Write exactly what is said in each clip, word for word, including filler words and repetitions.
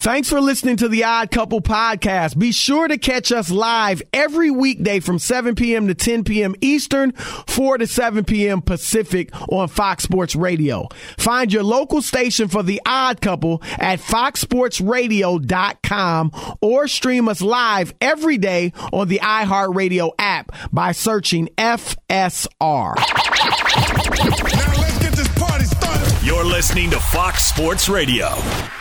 Thanks for listening to the Odd Couple podcast. Be sure to catch us live every weekday from seven p.m. to ten p.m. Eastern, four to seven p.m. Pacific on Fox Sports Radio. Find your local station for the Odd Couple at fox sports radio dot com or stream us live every day on the iHeartRadio app by searching F S R. Now let's get this party started. You're listening to Fox Sports Radio.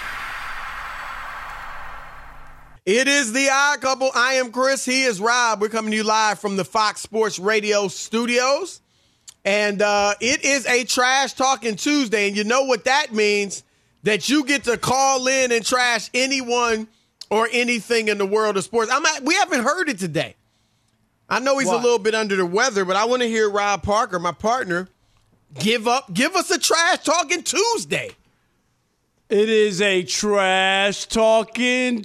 It is the Odd Couple. I am Chris. He is Rob. We're coming to you live from the Fox Sports Radio studios. And uh, it is a Trash Talking Tuesday. And you know what that means? That you get to call in and trash anyone or anything in the world of sports. I'm not, we haven't heard it today. I know he's what? a little bit under the weather, but I want to hear Rob Parker, my partner, give up, give us a Trash Talking Tuesday. It is a Trash Talking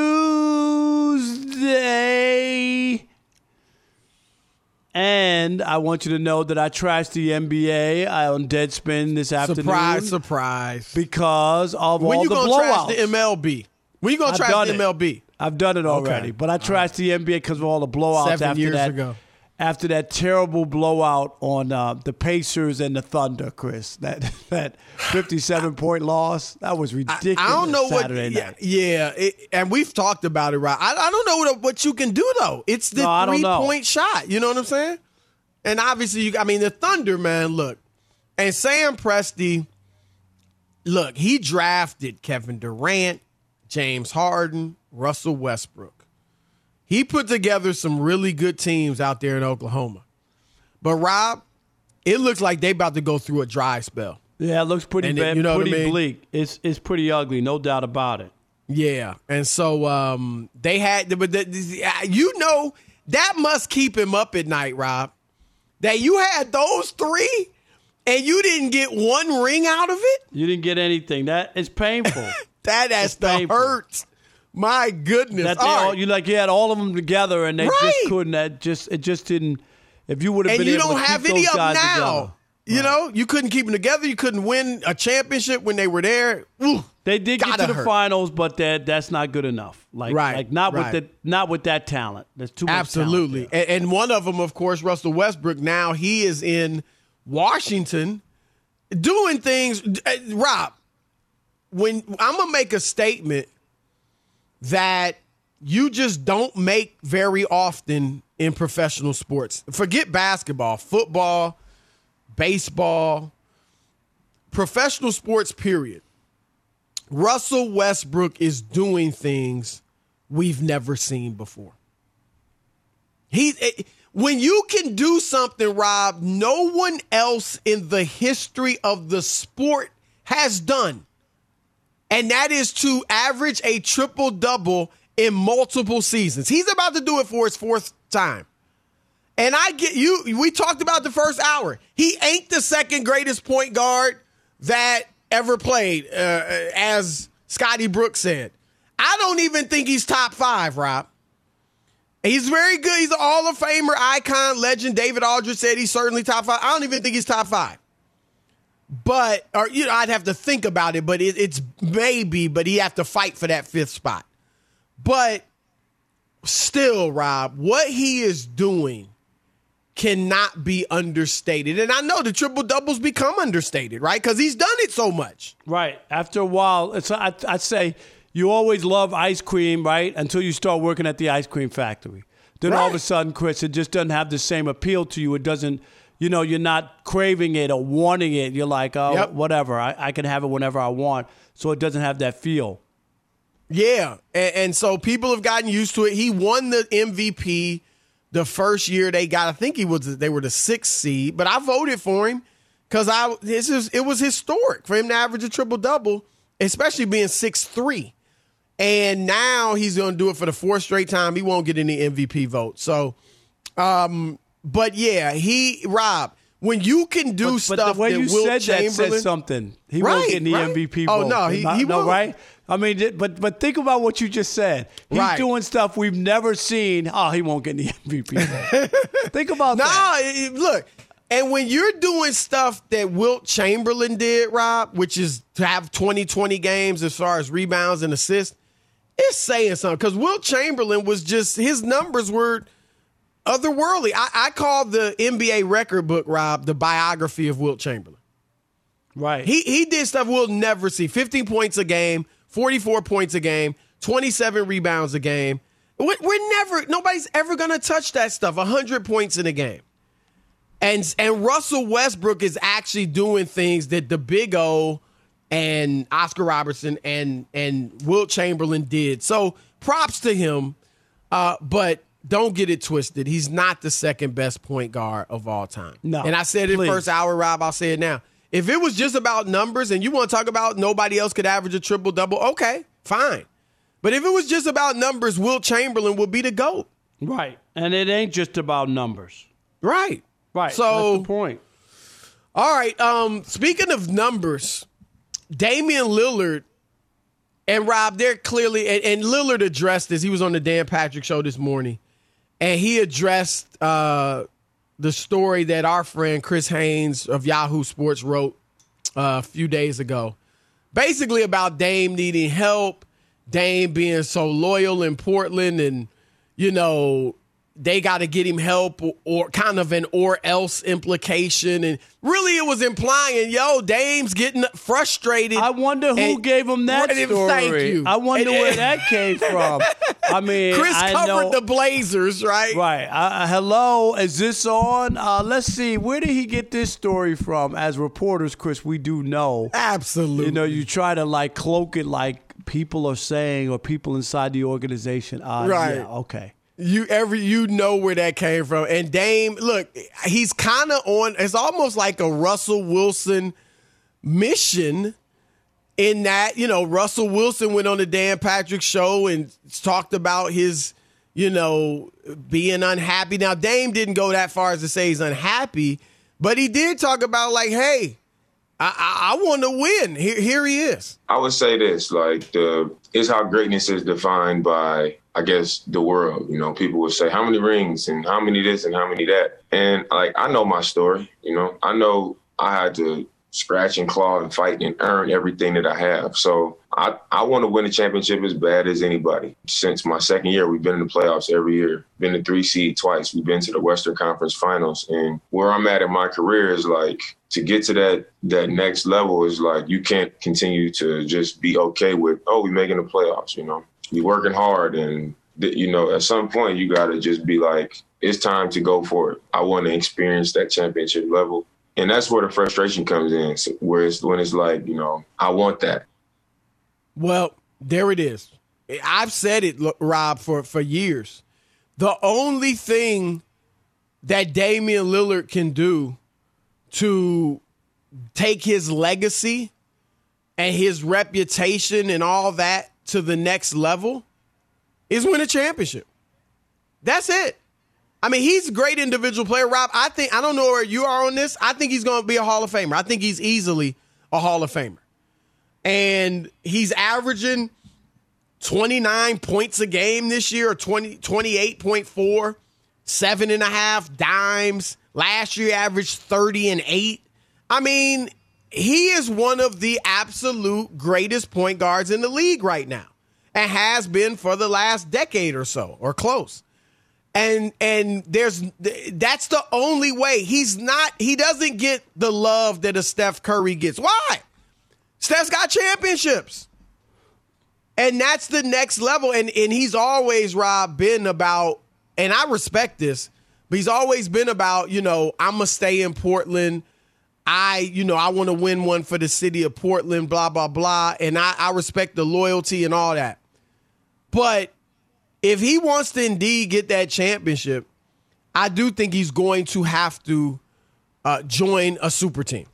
Tuesday. And I want you to know that I trashed the N B A on Deadspin this afternoon. Surprise, surprise. Because of when all you the gonna blowouts. Trash the M L B? When you going to trash the M L B? I've done it already. Okay. But I trashed right. the N B A because of all the blowouts Seven after years that. ago. After that terrible blowout on uh, the Pacers and the Thunder, Chris, that that fifty-seven point loss, that was ridiculous. I, I don't know Saturday what. Night. Yeah, yeah it, and we've talked about it, right? I, I don't know what, what you can do though. It's the no, three point shot. You know what I'm saying? And obviously, you. I mean, the Thunder, man. Look, and Sam Presti. Look, he drafted Kevin Durant, James Harden, Russell Westbrook. He put together some really good teams out there in Oklahoma. But, Rob, it looks like they about to go through a dry spell. Yeah, it looks pretty and bad, it, you know pretty what I mean? bleak. It's it's pretty ugly, no doubt about it. Yeah, and so um, they had, but the, the, you know, that must keep him up at night, Rob, that you had those three and you didn't get one ring out of it? You didn't get anything. That is painful. that has to hurt. My goodness! That they all all, right. you like you had all of them together, and they right. just couldn't. That just it just didn't. If you would have been and you able don't to have keep any those of them guys now. together. You Right. know, you couldn't keep them together. You couldn't win a championship when they were there. Ooh, they did get to the hurt. finals, but that that's not good enough. Like, right, like not right. with the not with that talent. There's too much Absolutely. talent there. And, and one of them, of course, Russell Westbrook. Now he is in Washington doing things. Uh, Rob, when I'm gonna make a statement that you just don't make very often in professional sports. Forget basketball, football, baseball, professional sports, period. Russell Westbrook is doing things we've never seen before. He, when you can do something, Rob, no one else in the history of the sport has done, and that is to average a triple-double in multiple seasons. He's about to do it for his fourth time. And I get you, we talked about the first hour. He ain't the second greatest point guard that ever played, uh, as Scotty Brooks said. I don't even think he's top five, Rob. He's very good. He's an Hall of Famer, icon, legend. David Aldridge said he's certainly top five. I don't even think he's top five. But, or you know, I'd have to think about it, but it, it's maybe, but he have to fight for that fifth spot. But still, Rob, what he is doing cannot be understated. And I know the triple-doubles become understated, right? Because he's done it so much. Right. After a while, it's I, I'd say you always love ice cream, right, until you start working at the ice cream factory. Then right. all of a sudden, Chris, it just doesn't have the same appeal to you. It doesn't, you know, you're not craving it or wanting it. You're like, oh, yep. whatever. I, I can have it whenever I want. So it doesn't have that feel. Yeah, and, and so people have gotten used to it. He won the M V P the first year they got. I think he was they were the sixth seed, but I voted for him because I this is it was historic for him to average a triple double, especially being six three. And now he's going to do it for the fourth straight time. He won't get any M V P votes. So, um, but yeah, he Rob. When you can do but, stuff but the way that you Wilt said Chamberlain, that says something. He right, won't get any right? M V P oh, vote. no, he, Not, he no, won't. right? I mean, but but think about what you just said. He's right. doing stuff we've never seen. Oh, he won't get any M V P vote. Think about no, that. No, look. And when you're doing stuff that Wilt Chamberlain did, Rob, which is to have twenty twenty games as far as rebounds and assists, it's saying something because Wilt Chamberlain was just, his numbers were otherworldly. I, I call the N B A record book, Rob, the biography of Wilt Chamberlain. Right. He he did stuff we'll never see. fifteen points a game, forty-four points a game, twenty-seven rebounds a game. We're, we're never, nobody's ever going to touch that stuff. one hundred points in a game. And, and Russell Westbrook is actually doing things that the Big O and Oscar Robertson and, and Wilt Chamberlain did. So props to him, uh, but don't get it twisted. He's not the second best point guard of all time. No, and I said it please. first hour, Rob, I'll say it now. If it was just about numbers and you want to talk about nobody else could average a triple-double, okay, fine. But if it was just about numbers, Wilt Chamberlain would be the GOAT. Right. And it ain't just about numbers. Right. Right. So, that's the point. All right. Um, speaking of numbers, Damian Lillard and Rob, they're clearly, and, and Lillard addressed this. He was on the Dan Patrick Show this morning, and he addressed uh, the story that our friend Chris Haynes of Yahoo Sports wrote uh, a few days ago. Basically about Dame needing help, Dame being so loyal in Portland, and, you know, they got to get him help, or, or kind of an or else implication. And really it was implying, yo, Dame's getting frustrated. I wonder who and, gave him that and, story. Thank you. I wonder and, where that came from. I mean, Chris I covered know, the Blazers, right? Right. Uh, hello, is this on? Uh, let's see. Where did he get this story from? As reporters, Chris, we do know. Absolutely. You know, you try to like cloak it like people are saying or people inside the organization. Uh, right. Yeah, okay. You every you know where that came from. And Dame, look, he's kind of on, it's almost like a Russell Wilson mission in that, you know, Russell Wilson went on the Dan Patrick Show and talked about his, you know, being unhappy. Now, Dame didn't go that far as to say he's unhappy, but he did talk about like, hey, I, I, I want to win. Here, here he is. I would say this, like, the is how greatness is defined by, I guess, the world. You know, people would say, how many rings and how many this and how many that? And, like, I know my story, you know. I know I had to scratch and claw and fight and earn everything that I have. So I, I want to win a championship as bad as anybody. Since my second year, we've been in the playoffs every year, been the three seed twice. We've been to the Western Conference Finals. And where I'm at in my career is like, to get to that that next level is like, you can't continue to just be okay with, oh, we're making the playoffs, you know. You're working hard, and, you know, at some point you got to just be like, it's time to go for it. I want to experience that championship level. And that's where the frustration comes in, where it's when it's like, you know, I want that. Well, there it is. I've said it, Rob, for, for years. The only thing that Damian Lillard can do to take his legacy and his reputation and all that to the next level is win a championship. That's it. I mean, he's a great individual player, Rob. I think, I don't know where you are on this. I think he's going to be a Hall of Famer. I think he's easily a Hall of Famer. And he's averaging twenty-nine points a game this year, or twenty, twenty-eight point four, seven and a half dimes. Last year averaged thirty and eight. I mean, he is one of the absolute greatest point guards in the league right now, and has been for the last decade or so, or close. And and there's that's the only way. He's not, he doesn't get the love that a Steph Curry gets. Why? Steph's got championships. And that's the next level. And and he's always, Rob, been about, and I respect this, but he's always been about, you know, I'm going to stay in Portland. I, you know, I want to win one for the city of Portland, blah, blah, blah. And I, I respect the loyalty and all that. But if he wants to indeed get that championship, I do think he's going to have to uh, join a super team.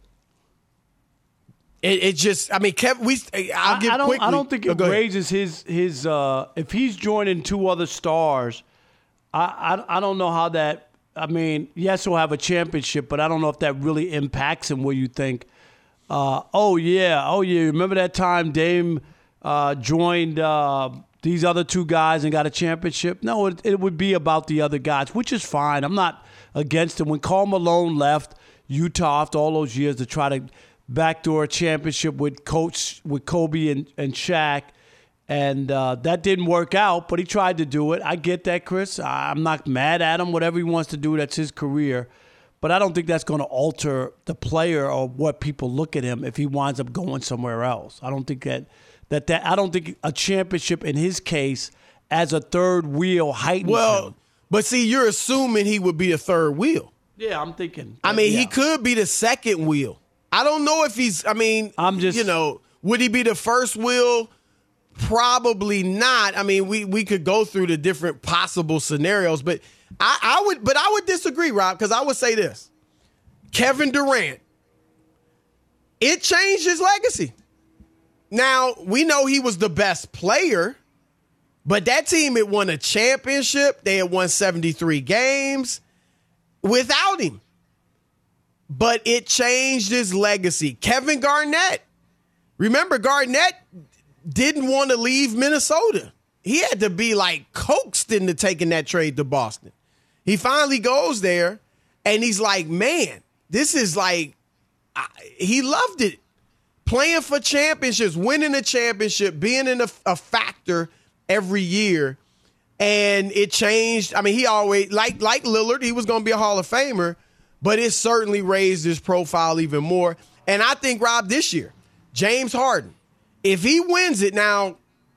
It, it just, I mean, Kevin, we, I'll give I, I don't, quickly. I don't think it oh, raises his, his uh, if he's joining two other stars, I, I, I don't know how that, I mean, yes, he'll have a championship, but I don't know if that really impacts him where you think, uh, oh, yeah, oh, yeah, remember that time Dame uh, joined uh, these other two guys and got a championship? No, it, it would be about the other guys, which is fine. I'm not against him. When Karl Malone left Utah after all those years to try to backdoor a championship with Coach, with Kobe and, and Shaq, And uh, that didn't work out, but he tried to do it. I get that, Chris. I'm not mad at him. Whatever he wants to do, that's his career. But I don't think that's going to alter the player or what people look at him if he winds up going somewhere else. I don't think that that, that I don't think a championship in his case as a third wheel heightens Well, him. but see, you're assuming he would be a third wheel. Yeah, I'm thinking. I mean, yeah. he could be the second wheel. I don't know if he's, I mean, I'm just, you know, would he be the first wheel? Probably not. I mean, we, we could go through the different possible scenarios, but I, I would but I would disagree, Rob, because I would say this. Kevin Durant, it changed his legacy. Now, we know he was the best player, but that team had won a championship. They had won seventy-three games without him. But it changed his legacy. Kevin Garnett. Remember, Garnett didn't want to leave Minnesota. He had to be like coaxed into taking that trade to Boston. He finally goes there, and he's like, man, this is like, I, he loved it. Playing for championships, winning a championship, being in a, a factor every year. And it changed. I mean, he always, like, like Lillard, he was going to be a Hall of Famer, but it certainly raised his profile even more. And I think, Rob, this year, James Harden, if he wins it now,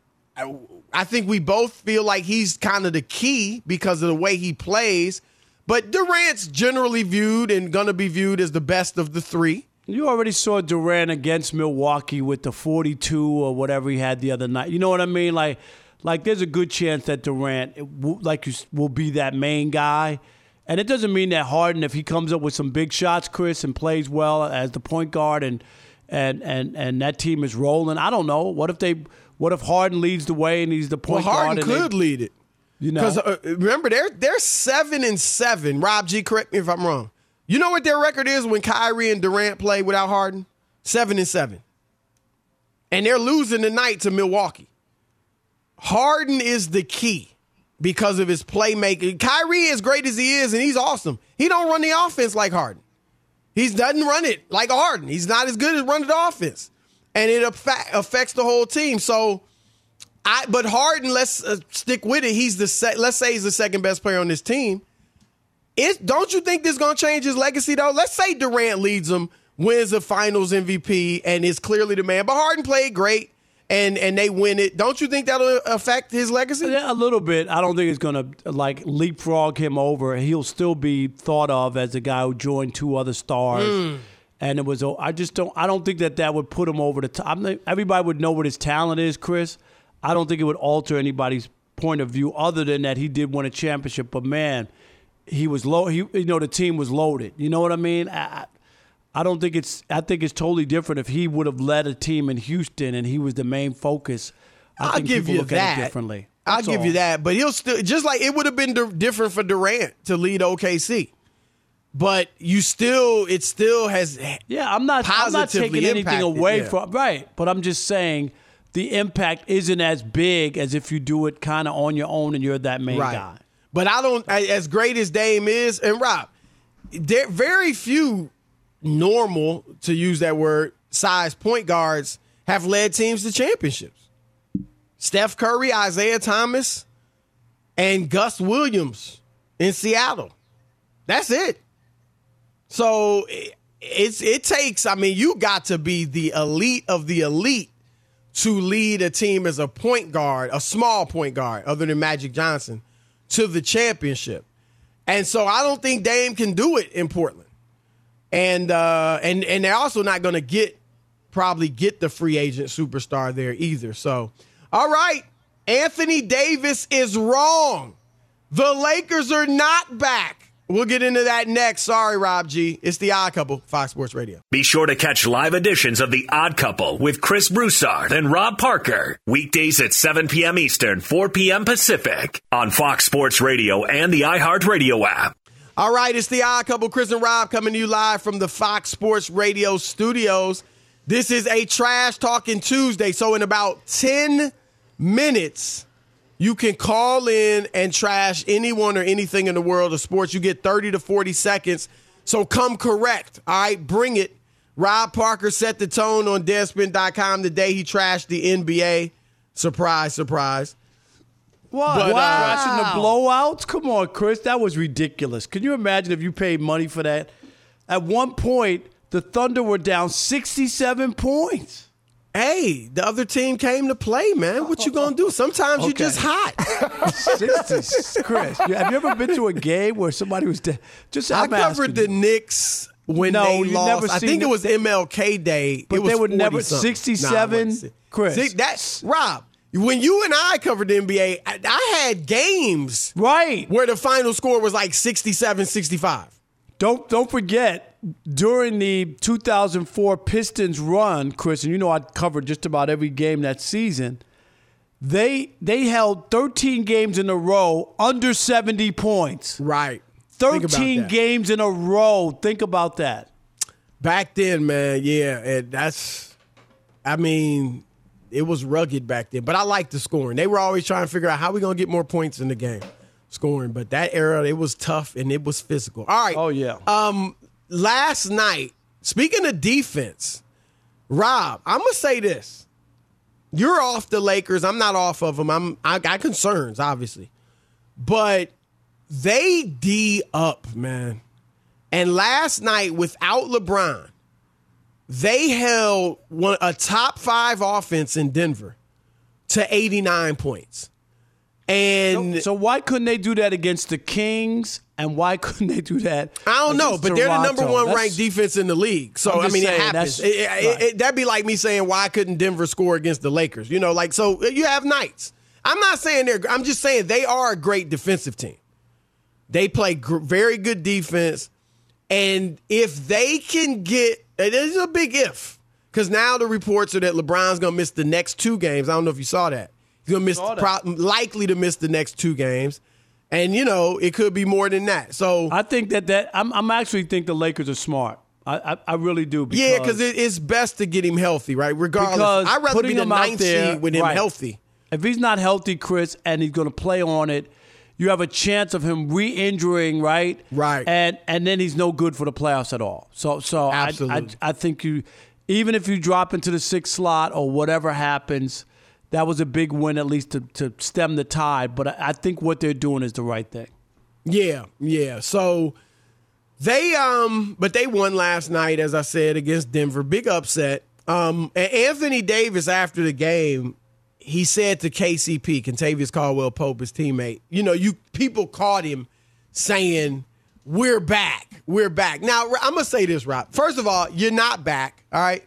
I think we both feel like he's kind of the key because of the way he plays. But Durant's generally viewed and going to be viewed as the best of the three. You already saw Durant against Milwaukee with the forty-two or whatever he had the other night. You know what I mean? Like, like there's a good chance that Durant, like you, will be that main guy. And it doesn't mean that Harden, if he comes up with some big shots, Chris, and plays well as the point guard and and and and that team is rolling. I don't know. What if they? What if Harden leads the way and he's the point well, guard? Harden could they, lead it. You know, because uh, remember they're they're seven and seven. Rob G, correct me if I'm wrong. You know what their record is when Kyrie and Durant play without Harden? Seven and seven, and they're losing tonight to Milwaukee. Harden is the key because of his playmaking. Kyrie, as great as he is, and he's awesome, he don't run the offense like Harden. He doesn't run it like Harden. He's not as good as running the offense. And it affects the whole team. So, I but Harden, let's uh, stick with it. He's the se- let's say he's the second best player on this team. It, don't you think this is going to change his legacy, though? Let's say Durant leads them, wins the Finals M V P, and is clearly the man. But Harden played great, and and they win it. Don't you think that'll affect his legacy? Yeah, a little bit. I don't think it's going to like leapfrog him over. He'll still be thought of as a guy who joined two other stars. Mm. And it was. I just don't. I don't think that that would put him over the top. Everybody would know what his talent is, Chris. I don't think it would alter anybody's point of view, other than that he did win a championship. But man, he was low. He, you know, the team was loaded. You know what I mean? I, I don't think it's. I think it's totally different if he would have led a team in Houston and he was the main focus. I I'll think give people you look that. At it differently. I'll That's give all. you that. But he'll still just like it would have been d- different for Durant to lead O K C. But you still, it still has. Yeah, I'm not. I'm not taking anything impacted, away yeah. from right, but I'm just saying the impact isn't as big as if you do it kind of on your own and you're that main right. guy. But I don't. As great as Dame is, and Rob, there very few normal, to use that word, size point guards have led teams to championships. Steph Curry, Isaiah Thomas, and Gus Williams in Seattle. That's it. So it's it takes, I mean, you got to be the elite of the elite to lead a team as a point guard, a small point guard, other than Magic Johnson, to the championship. And so I don't think Dame can do it in Portland. And uh, and and they're also not going to get probably get the free agent superstar there either. So, all right, Anthony Davis is wrong. The Lakers are not back. We'll get into that next. Sorry, Rob G. It's The Odd Couple, Fox Sports Radio. Be sure to catch live editions of The Odd Couple with Chris Broussard and Rob Parker. Weekdays at seven p.m. Eastern, four p.m. Pacific on Fox Sports Radio and the iHeartRadio app. All right, it's The Odd Couple. Chris and Rob coming to you live from the Fox Sports Radio studios. This is a Trash Talking Tuesday. So in about ten minutes, you can call in and trash anyone or anything in the world of sports. You get thirty to forty seconds. So come correct. All right, bring it. Rob Parker set the tone on Deadspin dot com today. He trashed the N B A. Surprise, surprise. What? But, uh, Watching the blowouts? Come on, Chris. That was ridiculous. Can you imagine if you paid money for that? At one point, the Thunder were down sixty-seven points. Hey, the other team came to play, man. What you gonna do? Sometimes Okay. you're just hot. sixty, Chris. Have you ever been to a game where somebody was dead? Just I I'm covered the asking you. Knicks when No, they you lost. never I seen think it the- was M L K Day. But it was they would never- forty-something. sixty-seven, Nah, it wasn't. Chris. See, that's Rob. When you and I covered the N B A, I, I had games Right. where the final score was like sixty-seven sixty-five. Don't don't forget, during the two thousand four Pistons run, Chris, and you know I covered just about every game that season, they they held thirteen games in a row under seventy points. Right. Think about thirteen that. games in a row. Think about that. Back then, man, yeah, and that's, I mean, it was rugged back then. But I liked the scoring. They were always trying to figure out how we going to get more points in the game, scoring. But that era, it was tough and it was physical. All right. Oh, yeah. Um, last night, speaking of defense, Rob, I'm going to say this. You're off the Lakers. I'm not off of them. I'm, I got concerns, obviously. But they D up, man. And last night, without LeBron, they held one, a top five offense in Denver to eighty-nine points. And So, so why couldn't they do that against the Kings? And why couldn't they do that? I don't know, against but they're the Toronto? number one That's- ranked defense in the league. So, I'm I just mean, saying, it happens. that's- It- it- right. it- that'd be like me saying, why couldn't Denver score against the Lakers? You know, like, so you have nights. I'm not saying they're, I'm just saying they are a great defensive team. They play gr- very good defense. And if they can get, it is a big if, because now the reports are that LeBron's going to miss the next two games. I don't know if you saw that. He's going to miss, Saw that. pro- likely to miss the next two games. And, you know, it could be more than that. So, I think that that I'm, I'm actually think the Lakers are smart. I I, I really do. Because, yeah, because it, it's best to get him healthy, right? Regardless. Because I'd rather putting be the him out ninth there- seed with him right. healthy. If he's not healthy, Chris, and he's going to play on it, you have a chance of him re-injuring, right? Right. And and then he's no good for the playoffs at all. So so I, Absolutely. I I think you, even if you drop into the sixth slot or whatever happens, that was a big win at least to, to stem the tide. But I, I think what they're doing is the right thing. Yeah, yeah. So they um but they won last night, as I said, against Denver. Big upset. Um and Anthony Davis after the game, he said to K C P, Kentavious Caldwell-Pope, his teammate, you know, you people caught him saying, we're back. We're back. Now, I'm going to say this, Rob. First of all, you're not back, all right?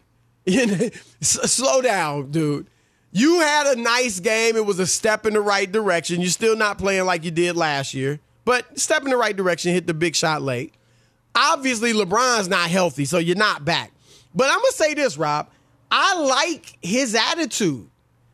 Slow down, dude. You had a nice game. It was a step in the right direction. You're still not playing like you did last year, but step in the right direction, hit the big shot late. Obviously, LeBron's not healthy, so you're not back. But I'm going to say this, Rob. I like his attitude.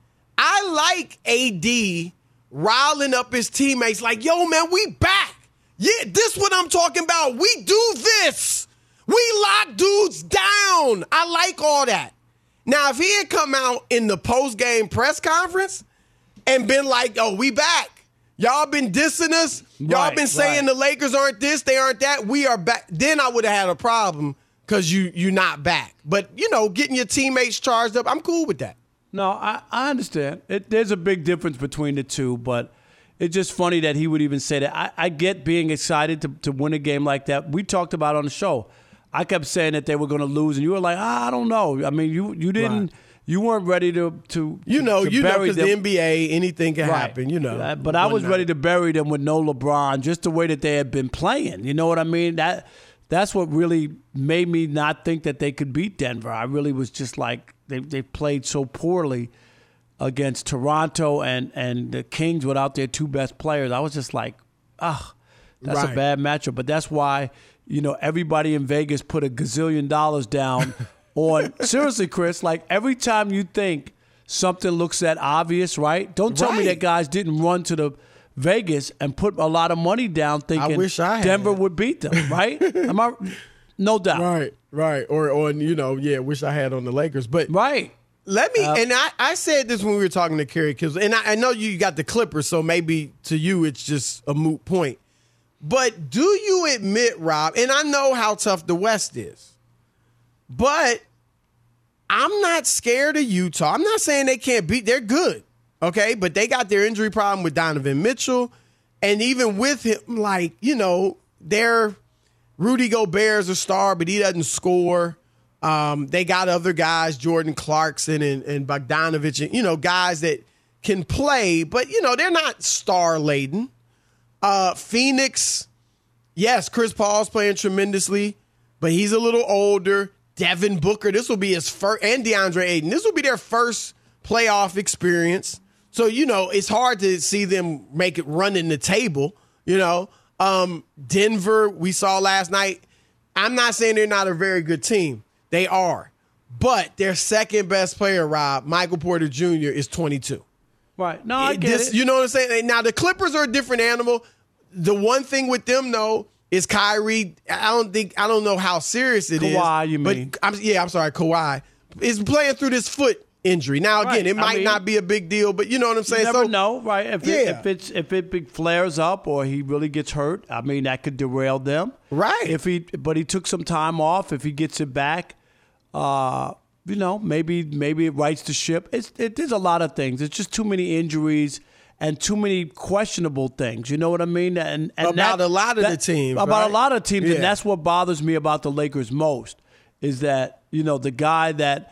I like A D riling up his teammates like, yo, man, we back. Yeah, this what I'm talking about. We do this. We lock dudes down. I like all that. Now, if he had come out in the post-game press conference and been like, oh, we back. Y'all been dissing us. Y'all Right, been saying right. the Lakers aren't this, they aren't that. We are back. Then I would have had a problem because you, you're not back. But, you know, getting your teammates charged up, I'm cool with that. No, I, I understand. It, there's a big difference between the two, but it's just funny that he would even say that. I, I get being excited to, to win a game like that. We talked about it on the show. I kept saying that they were going to lose, and you were like, ah, I don't know. I mean, you you didn't, Right. you weren't ready to to You know, to you know, bury because them. the N B A, anything can Right. happen, you know. Uh, But I was One ready night. to bury them with no LeBron, just the way that they had been playing. You know what I mean? That that's what really made me not think that they could beat Denver. I really was just like, they they played so poorly against Toronto and, and the Kings without their two best players. I was just like, ah, that's Right. a bad matchup. But that's why, you know, everybody in Vegas put a gazillion dollars down on, seriously, Chris, like every time you think something looks that obvious, right? Don't tell me Right. that guys didn't run to the Vegas and put a lot of money down thinking wish I had. Denver would beat them, right? Am I? No doubt. Right, right. Or, or, you know, yeah, wish I had on the Lakers. But Right. let me, and I, I said this when we were talking to Kerry, because, and I, I know you got the Clippers, so maybe to you it's just a moot point. But do you admit, Rob, and I know how tough the West is, but I'm not scared of Utah. I'm not saying they can't beat, they're good. Okay, but they got their injury problem with Donovan Mitchell. And even with him, like, you know, their Rudy Gobert's a star, but he doesn't score. Um, they got other guys, Jordan Clarkson and, and Bogdanovich, and, you know, guys that can play, but, you know, they're not star-laden. Uh, Phoenix, yes, Chris Paul's playing tremendously, but he's a little older. Devin Booker, this will be his first, and DeAndre Ayton, this will be their first playoff experience. So, you know, it's hard to see them make it run in the table, you know. Um, Denver, we saw last night. I'm not saying they're not a very good team. They are. But their second best player, Rob, Michael Porter Junior, is twenty-two. Right. No, I get this, it. You know what I'm saying? Now, the Clippers are a different animal. The one thing with them, though, is Kyrie. I don't think, I don't know how serious it is. Kawhi, you mean. But I'm, yeah, I'm sorry, Kawhi is playing through this foot injury. Now, again, Right. it might I mean, not be a big deal, but you know what I'm saying? You never so, know, right? If, yeah. it, if it's if it big flares up or he really gets hurt, I mean that could derail them. Right. If he, but he took some time off. If he gets it back, uh, you know, maybe maybe it rights the ship. It's it, there's a lot of things. It's just too many injuries and too many questionable things. You know what I mean? And, and About that, a lot of that, the teams, About right? a lot of teams, Yeah. and that's what bothers me about the Lakers most is that you know the guy that.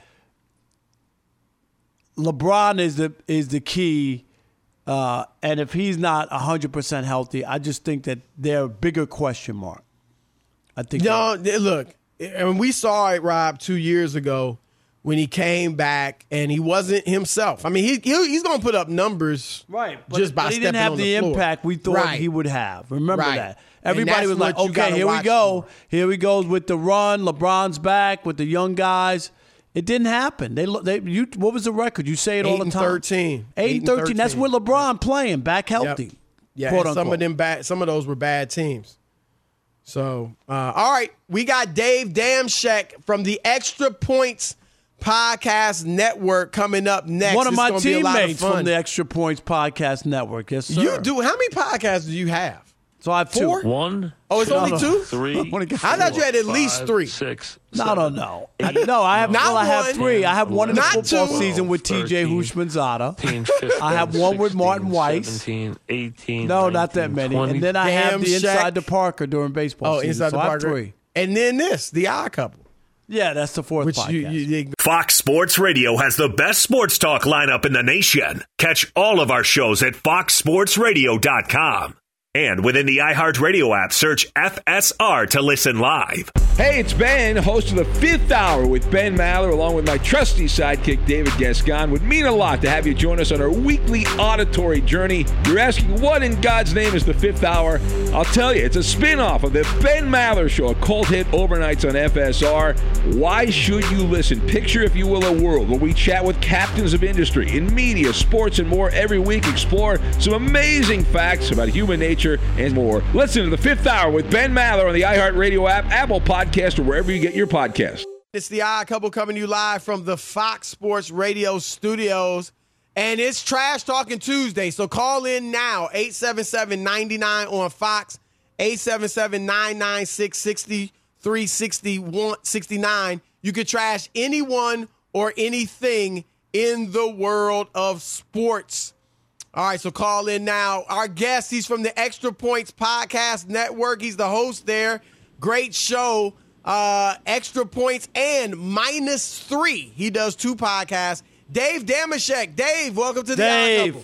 LeBron is the is the key, uh, and if he's not one hundred percent healthy, I just think that they're a bigger question mark. I think. No, look, and we saw it, Rob, two years ago when he came back and he wasn't himself. I mean, he, he he's going to put up numbers, right? But, just by but he stepping didn't have on the, the floor. impact we thought Right. he would have. Remember Right. that. And Everybody that's was like, what you "Okay, gotta here we watch go. for. Here we go with the run. LeBron's back with the young guys." It didn't happen. They, they, you, what was the record? You say it all Eight the and time. thirteen. Eight, Eight and and thirteen. That's thirteen. with LeBron playing back Yep. healthy. Yeah, quote and some unquote. of them bad. Some of those were bad teams. So, uh, all right, we got Dave Dameshek from the Extra Points Podcast Network coming up next. One of It's my gonna be a lot of teammates fun. from the Extra Points Podcast Network. Yes, sir. You do. How many podcasts do you have? So I have Four? two. One. Oh, it's No, only no. two. Three. I thought you had at least five, three. Six. No, seven, no, no. I, eight, no, I have. Not well, I have one. three. I have one in the Not football two. season with T J thirteen, Houshmandzadeh. fifteen, fifteen, I have one with sixteen, Martin Weiss. seventeen, eighteen, No, not that nineteen, many. twenty. And then I have Damn the Shaq. Inside the Parker during baseball Oh, season. inside so the I have Parker. three. And then this, the Odd Couple, Yeah, that's the fourth which podcast. you, you, you Fox Sports Radio has the best sports talk lineup in the nation. Catch all of our shows at fox sports radio dot com. And within the iHeartRadio app, search F S R to listen live. Hey, it's Ben, host of the Fifth Hour with Ben Maller, along with my trusty sidekick, David Gascon. Would mean a lot to have you join us on our weekly auditory journey. You're asking, what in God's name is the Fifth Hour? I'll tell you, it's a spin-off of the Ben Maller Show, a cult hit overnights on F S R. Why should you listen? Picture, if you will, a world where we chat with captains of industry in media, sports, and more every week. Explore some amazing facts about human nature and more. Listen to the Fifth Hour with Ben Maller on the iHeartRadio app, Apple Podcast, or wherever you get your podcasts. It's the Odd Couple coming to you live from the Fox Sports Radio studios. And it's Trash Talking Tuesday. So call in now, eight seven seven, nine nine on Fox, eight seven seven, nine nine six, six three six nine. You could trash anyone or anything in the world of sports. All right, so call in now. Our guest, he's from the Extra Points Podcast Network. He's the host there. Great show, uh, Extra Points and Minus Three. He does two podcasts. Dave Dameshek. Dave, welcome to the Odd Couple. Dave.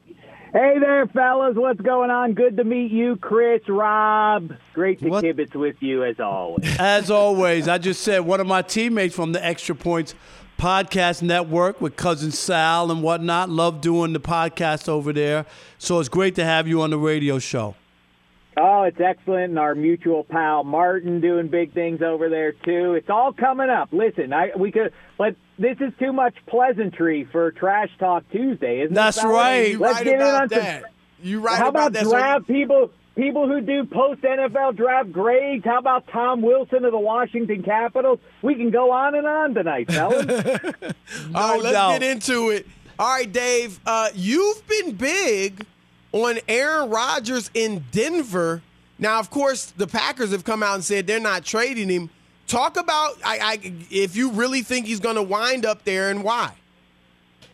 Hey there, fellas. What's going on? Good to meet you, Chris, Rob. Great to What? kibitz with you, as always. As always, I just said one of my teammates from the Extra Points Podcast Network with cousin Sal and whatnot. Love doing the podcast over there. So it's great to have you on the radio show. Oh, it's excellent. And our mutual pal Martin doing big things over there, too. It's all coming up. Listen, I we could, but this is too much pleasantry for Trash Talk Tuesday, isn't That's it? fellas? right. You Let's right get in about on some- that. You right How about about that. So- draft people? People who do post-N F L draft grades. How about Tom Wilson of the Washington Capitals? We can go on and on tonight, fellas. All right, let's doubt. get into it. All right, Dave, uh, you've been big on Aaron Rodgers in Denver. Now, of course, the Packers have come out and said they're not trading him. Talk about I, I, if you really think he's going to wind up there and why.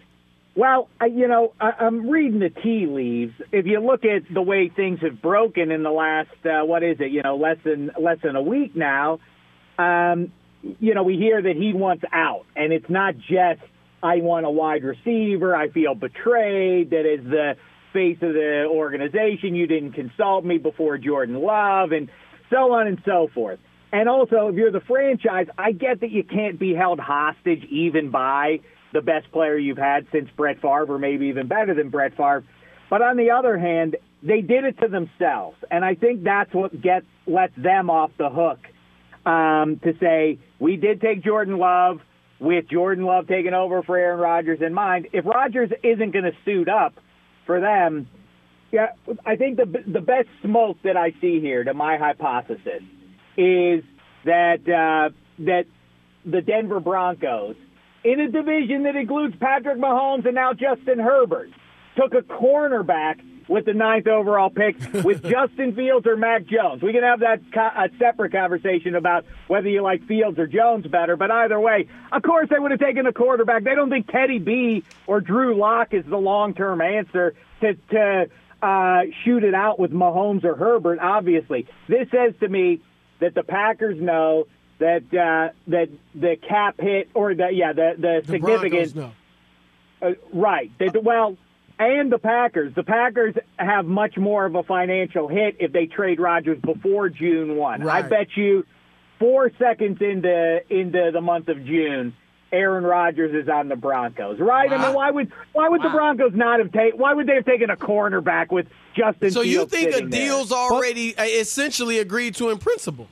Well, I, you know, I, I'm reading the tea leaves. If you look at the way things have broken in the last, uh, what is it, you know, less than less than a week now, um, you know, we hear that he wants out. And it's not just, I want a wide receiver, I feel betrayed, that is the face of the organization, you didn't consult me before Jordan Love, and so on and so forth. And also, if you're the franchise, I get that you can't be held hostage even by the best player you've had since Brett Favre, or maybe even better than Brett Favre. But on the other hand, they did it to themselves. And I think that's what gets lets them off the hook um, to say, we did take Jordan Love with Jordan Love taking over for Aaron Rodgers in mind. If Rodgers isn't going to suit up for them, yeah, I think the the best smoke that I see here, to my hypothesis, is that uh, that the Denver Broncos, in a division that includes Patrick Mahomes and now Justin Herbert, took a cornerback with the ninth overall pick with Justin Fields or Mac Jones. We can have that co- a separate conversation about whether you like Fields or Jones better, but either way, of course they would have taken a quarterback. They don't think Teddy B or Drew Lock is the long-term answer to, to uh, shoot it out with Mahomes or Herbert, obviously. This says to me that the Packers know that uh, that the cap hit, or the yeah the the, the significant Broncos, no. uh, right. They, well, and the Packers. The Packers have much more of a financial hit if they trade Rodgers before June first. Right. I bet you four seconds into into the month of June, Aaron Rodgers is on the Broncos. Right? Wow. I mean, why would why would wow. the Broncos not have taken? Why would they have taken a cornerback with Justin? So you Fields think a sitting there? deal's already uh, essentially agreed to in principle?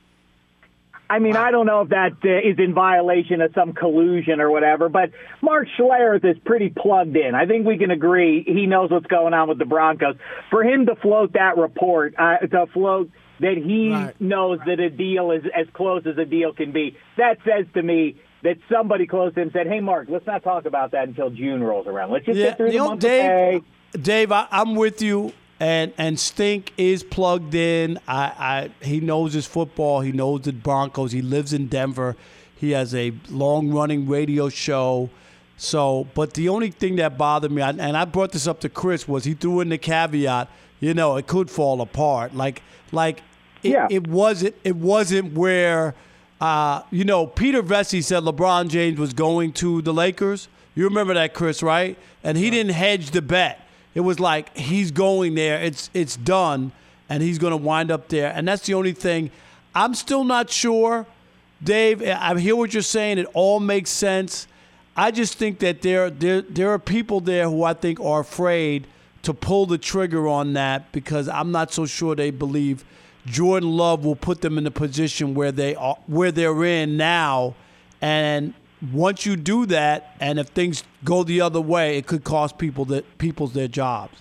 I mean, I don't know if that uh, is in violation of some collusion or whatever, but Mark Schlereth is pretty plugged in. I think we can agree he knows what's going on with the Broncos. For him to float that report, uh, to float that he Right. knows that a deal is as close as a deal can be, that says to me that somebody close to him said, hey, Mark, let's not talk about that until June rolls around. Let's just Yeah, get through you the know, month Dave, of May. Dave, I, I'm with you. And and Stink is plugged in. I, I he knows his football. He knows the Broncos. He lives in Denver. He has a long-running radio show. So, but the only thing that bothered me, and I brought this up to Chris, was he threw in the caveat. You know, it could fall apart. Like like it, Yeah. it wasn't it wasn't where uh, you know Peter Vesey said LeBron James was going to the Lakers. You remember that, Chris, right? And he didn't hedge the bet. It was like he's going there. It's it's done, and he's going to wind up there. And that's the only thing. I'm still not sure, Dave. I hear what you're saying. It all makes sense. I just think that there there there are people there who I think are afraid to pull the trigger on that because I'm not so sure they believe Jordan Love will put them in the position where they are where they're in now. And once you do that, and if things go the other way, it could cost people that people's their jobs.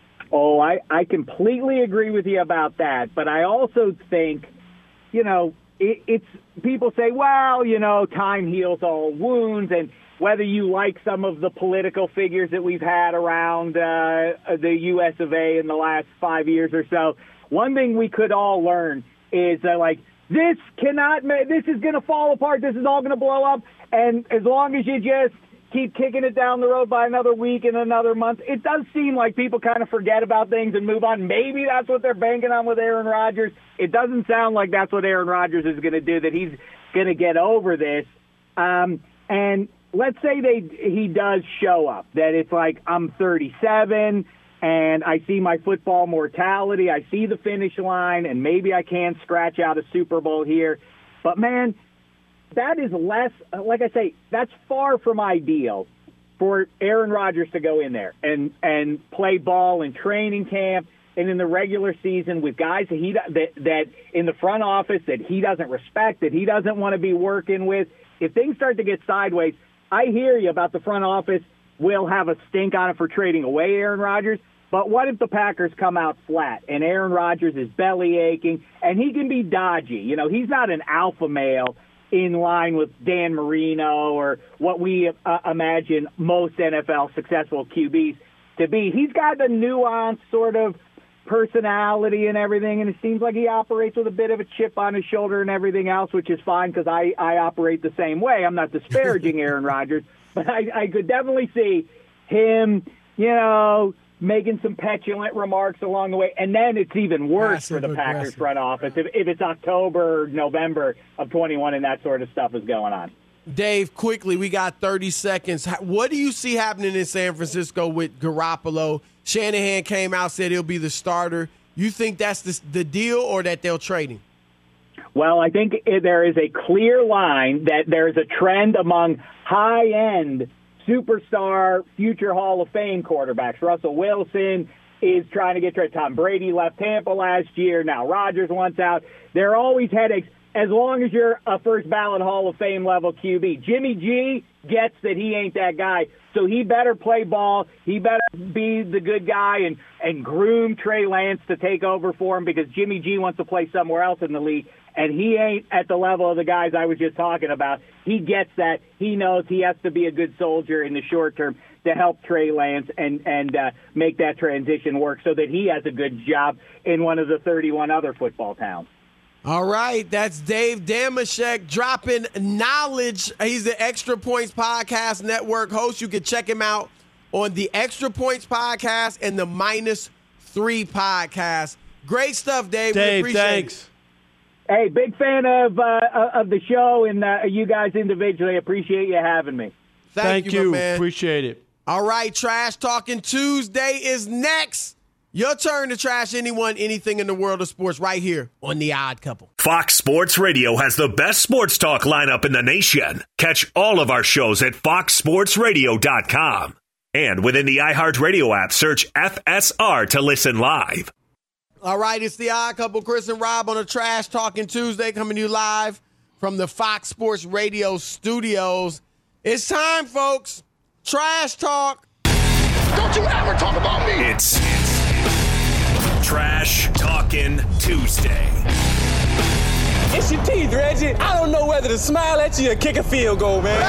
Oh, I, I completely agree with you about that. But I also think, you know, it, it's people say, well, you know, time heals all wounds. And whether you like some of the political figures that we've had around uh, the U S of A in the last five years or so, one thing we could all learn is that, like, this cannot, this is going to fall apart. This is all going to blow up. And as long as you just keep kicking it down the road by another week and another month, it does seem like people kind of forget about things and move on. Maybe that's what they're banking on with Aaron Rodgers. It doesn't sound like that's what Aaron Rodgers is going to do, that he's going to get over this. Um, and let's say they he does show up, that it's like, I'm thirty-seven and I see my football mortality. I see the finish line, and maybe I can scratch out a Super Bowl here. But, man, that is less, like I say, that's far from ideal for Aaron Rodgers to go in there and, and play ball in training camp and in the regular season with guys that, he, that, that in the front office that he doesn't respect, that he doesn't want to be working with. If things start to get sideways, I hear you about the front office will have a stink on it for trading away Aaron Rodgers. But what if the Packers come out flat and Aaron Rodgers is belly aching and he can be dodgy? You know, he's not an alpha male in line with Dan Marino or what we uh, imagine most N F L successful Q Bs to be. He's got the nuanced sort of personality and everything, and it seems like he operates with a bit of a chip on his shoulder and everything else, which is fine because I, I operate the same way. I'm not disparaging Aaron Rodgers, but I, I could definitely see him, you know, making some petulant remarks along the way. And then it's even worse Passive for the Packers aggressive. front office if, if it's October or November of twenty-one and that sort of stuff is going on. Dave, quickly, we got thirty seconds. What do you see happening in San Francisco with Garoppolo? Shanahan came out, said he'll be the starter. You think that's the, the deal or that they'll trade him? Well, I think there is a clear line that there is a trend among high-end superstar future Hall of Fame quarterbacks. Russell Wilson is trying to get traded. Tom Brady left Tampa last year. Now Rodgers wants out. There are always headaches as long as you're a first ballot Hall of Fame level Q B. Jimmy G gets that he ain't that guy, so he better play ball. He better be the good guy and, and groom Trey Lance to take over for him because Jimmy G wants to play somewhere else in the league. And he ain't at the level of the guys I was just talking about. He gets that. He knows he has to be a good soldier in the short term to help Trey Lance and, and uh, make that transition work so that he has a good job in one of the thirty-one other football towns. All right, that's Dave Damashek dropping knowledge. He's the Extra Points Podcast Network host. You can check him out on the Extra Points Podcast and the Minus Three Podcast. Great stuff, Dave. Dave, we appreciate thanks. it. Hey, big fan of uh, of the show and uh, you guys individually. Appreciate you having me. Thank, Thank you, you. my man. Appreciate it. All right, Trash Talking Tuesday is next. Your turn to trash anyone, anything in the world of sports right here on The Odd Couple. Fox Sports Radio has the best sports talk lineup in the nation. Catch all of our shows at fox sports radio dot com. And within the iHeartRadio app, search F S R to listen live. All right, it's The Odd Couple, Chris and Rob on a Trash Talking Tuesday, coming to you live from the Fox Sports Radio studios. It's time, folks. Trash Talk. Don't you ever talk about me. It's Trash Talking Tuesday. It's your teeth, Reggie. I don't know whether to smile at you or kick a field goal, man.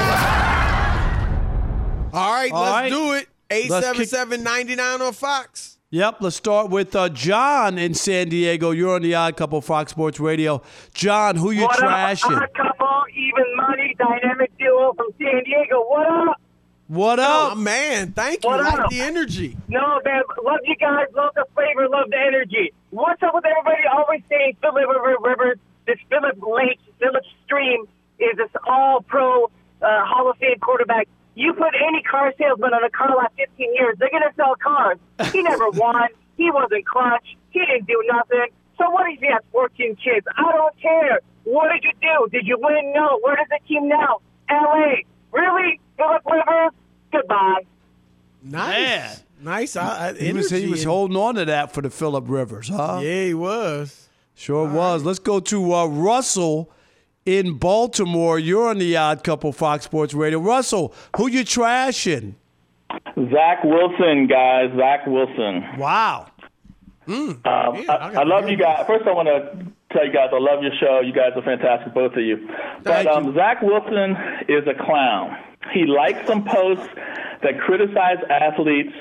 All right, All let's right. do it. eight seven seven, nine nine on Fox. Yep, let's start with uh, John in San Diego. You're on The Odd Couple, Fox Sports Radio. John, who you what trashing? Up, odd couple, even money, dynamic duo from San Diego. What up? What Oh, up? man, thank you. What like up? the energy. No, man, love you guys, love the flavor, love the energy. What's up with everybody always saying Philip River, River this Philip Lake, Philip Stream is this all-pro uh, Hall of Fame quarterback. You put any car salesman on a car lot fifteen years, they're going to sell cars. He never won. He wasn't clutch. He didn't do nothing. So what if he has fourteen kids? I don't care. What did you do? Did you win? No. Where is the team now? L A. Really? Philip Rivers? Goodbye. Nice. Man. Nice. I, I, He was, he was energy. holding on to that for the Phillip Rivers, huh? Yeah, he was. Sure was. Let's go to uh, Russell in Baltimore. You're on The Odd Couple, Fox Sports Radio. Russell, who you trashing? Zach Wilson, guys. Zach Wilson. Wow. Um, Yeah, I, I got I love it. you guys. First, I want to tell you guys I love your show. You guys are fantastic, both of you. But Thank um, you. Zach Wilson is a clown. He likes some posts that criticize athletes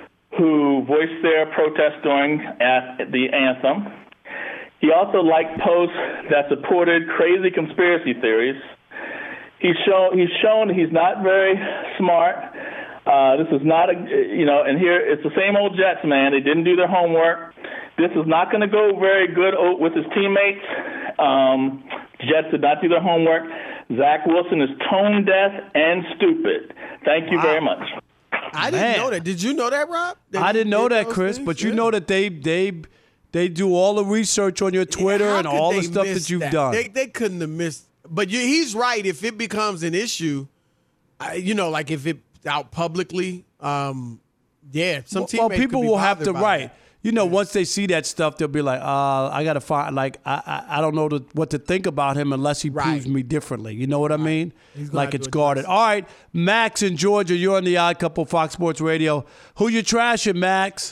who voice their protest during at the anthem. He also liked posts that supported crazy conspiracy theories. He's shown he's shown he's not very smart. Uh, this is not a, you know, and here it's the same old Jets, man. They didn't do their homework. This is not going to go very good with his teammates. Um, Jets did not do their homework. Zach Wilson is tone deaf and stupid. Thank you Wow. very much. I didn't Man. know that. Did you know that, Rob? That I he didn't know did that, those Chris, things? but you Yeah. know that they they they do all the research on your Twitter How and could all they the stuff miss that you've that? done. They, they couldn't have missed. But you, he's right. If it becomes an issue, I, you know, like if it out publicly, um, yeah, some well, teammates could people be will have bothered to by write. that. You know, once they see that stuff, they'll be like, uh, I got to find, like, I, I I don't know to, what to think about him unless he Right. proves me differently. You know what I mean? He's gonna Like have it's to guarded. adjust. All right, Max in Georgia, you're on The Odd Couple, Fox Sports Radio. Who you trashing, Max?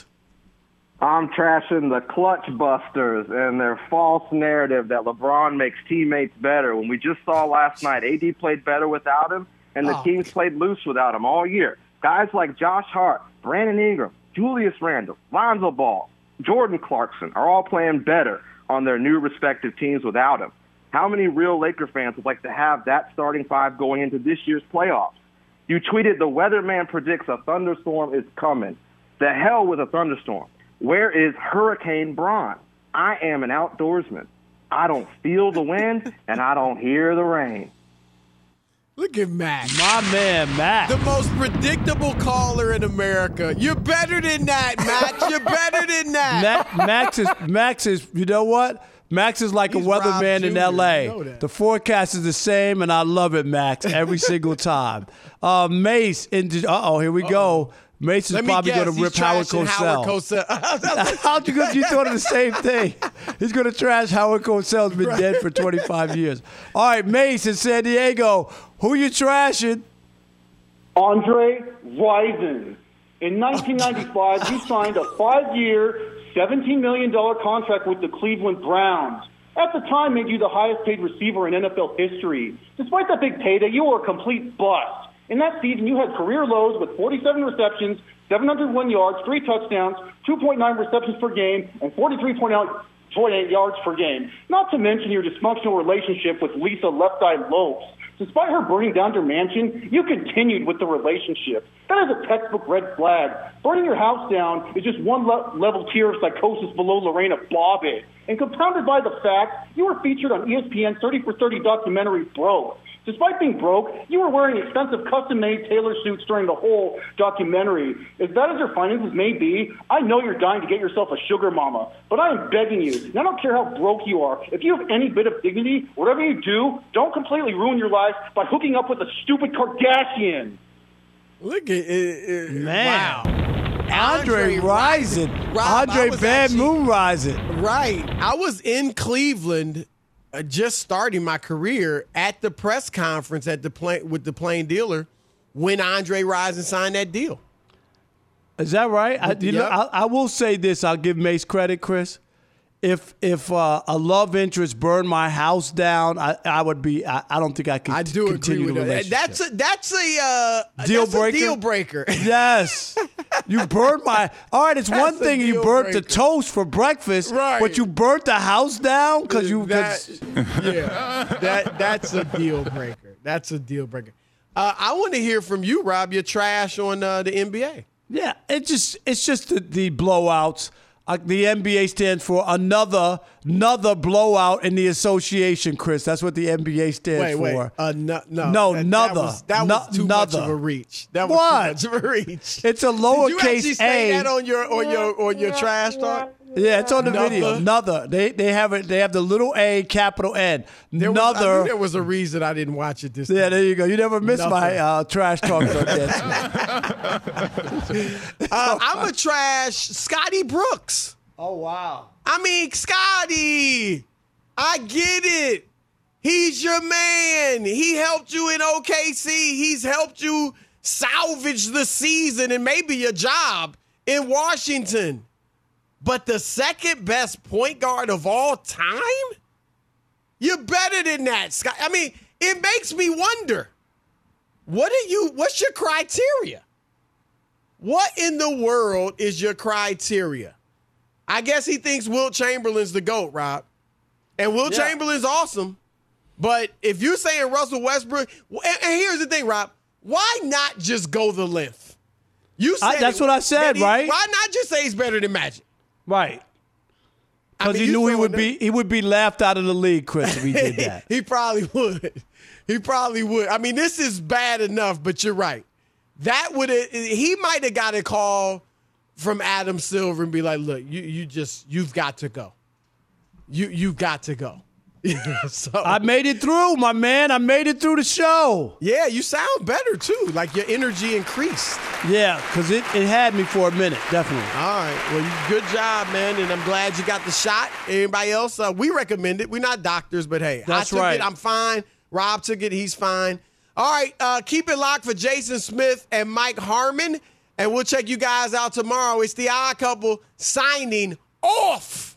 I'm trashing the clutch busters and their false narrative that LeBron makes teammates better. When we just saw last night, A D played better without him, and the Oh. teams played loose without him all year. Guys like Josh Hart, Brandon Ingram, Julius Randle, Lonzo Ball, Jordan Clarkson are all playing better on their new respective teams without him. How many real Laker fans would like to have that starting five going into this year's playoffs? You tweeted, the weatherman predicts a thunderstorm is coming. The hell with a thunderstorm. Where is Hurricane Braun? I am an outdoorsman. I don't feel the wind, and I don't hear the rain. Look at Mac. My man, Mac. The most predictable caller in America. You're better than that, Max. You're better than that. Mac, Max is, Max is, you know what? Max is like He's a weatherman in L A. You know that. The forecast is the same, and I love it, Max, every single time. Uh, Mace, in, uh-oh, here we Uh-oh. go. Mace is Let probably going to rip Howard Cosell. Cosell. How'd you go? You thought of the same thing. He's going to trash Howard Cosell. He's been right. dead for twenty-five years. All right, Mace in San Diego. Who you trashing? Andre Rison. In nineteen ninety-five, he signed a five-year, seventeen million dollars contract with the Cleveland Browns. At the time, made you the highest-paid receiver in N F L history. Despite that big payday, you were a complete bust. In that season, you had career lows with forty-seven receptions, seven hundred one yards, three touchdowns, two point nine receptions per game, and forty-three point eight yards per game. Not to mention your dysfunctional relationship with Lisa Left Eye Lopes. Despite her burning down your mansion, you continued with the relationship. That is a textbook red flag. Burning your house down is just one le- level tier of psychosis below Lorena Bobbitt. And compounded by the fact you were featured on E S P N's thirty for thirty documentary Broke. Despite being broke, you were wearing expensive custom-made tailor suits during the whole documentary. As bad as your finances may be, I know you're dying to get yourself a sugar mama. But I am begging you, and I don't care how broke you are, if you have any bit of dignity, whatever you do, don't completely ruin your life by hooking up with a stupid Kardashian. Look at it. Man. Wow. Andre, Andre Rison. Rob, Andre Bad actually, Moon Rison. Right. I was in Cleveland uh, just starting my career at the press conference at the play, with the Plain Dealer when Andre Rison signed that deal. Is that right? I, you yep. know, I, I will say this. I'll give Mace credit, Chris. If if uh, a love interest burned my house down, I, I would be. I, I don't think I could. I do continue agree with the that. That's a that's a uh, deal that's breaker. A deal breaker. Yes, you burnt my. All right, it's that's one thing you burnt breaker. the toast for breakfast, right? But you burnt the house down because you. That, yeah, that that's a deal breaker. That's a deal breaker. Uh, I want to hear from you, Rob. Your trash on uh, the N B A. Yeah, it just it's just the, the blowouts. Uh, the N B A stands for another another blowout in the association, Chris. That's what the N B A stands wait, wait. for. Uh, no, no, no, that, another. That was, that no, was too another. much of a reach. That was what? too much of a reach. It's a lowercase a. Did you actually say that on your on your on your trash talk? Yeah, it's on the Another. video. Another. They they have it. They have the little A, capital N. There was, Another. I knew there was a reason I didn't watch it this time. Yeah, there you go. You never miss Another. my uh, trash talk like that. uh, I'm a trash Scotty Brooks. Oh, wow. I mean, Scotty, I get it. He's your man. He helped you in O K C. He's helped you salvage the season and maybe your job in Washington. But the second best point guard of all time? You're better than that, Scott. I mean, it makes me wonder, what are you, what's your criteria? What in the world is your criteria? I guess he thinks Wilt Chamberlain's the GOAT, Rob. And Wilt Yeah. Chamberlain's awesome. But if you're saying Russell Westbrook, and, and here's the thing, Rob, why not just go the length? You said I, that's it, what I said, he, right? Why not just say he's better than Magic? Right. I Because mean, he you knew he throwing would that- be he would be laughed out of the league, Chris, if he did that. He probably would. He probably would. I mean, this is bad enough, but you're right. That would have he might have got a call from Adam Silver and be like, look, you you just you've got to go. You you've got to go. so, I made it through, my man. I made it through the show. yeah, you sound better too. Like your energy increased. Yeah, because it, it had me for a minute, definitely. All right. Well, you, good job, man. And I'm glad you got the shot. Anybody else? Uh, we recommend it. We're not doctors, but hey, That's I took right. it. I'm fine. Rob took it. He's fine. All right. Uh, keep it locked for Jason Smith and Mike Harmon. And we'll check you guys out tomorrow. It's the Odd Couple signing off.